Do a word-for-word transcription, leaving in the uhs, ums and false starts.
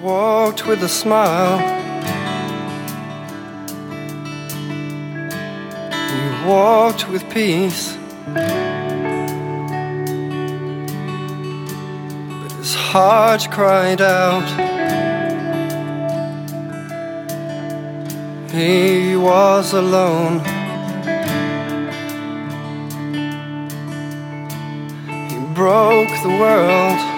walked with a smile. He walked with peace. But his heart cried out. He was alone. He broke the world.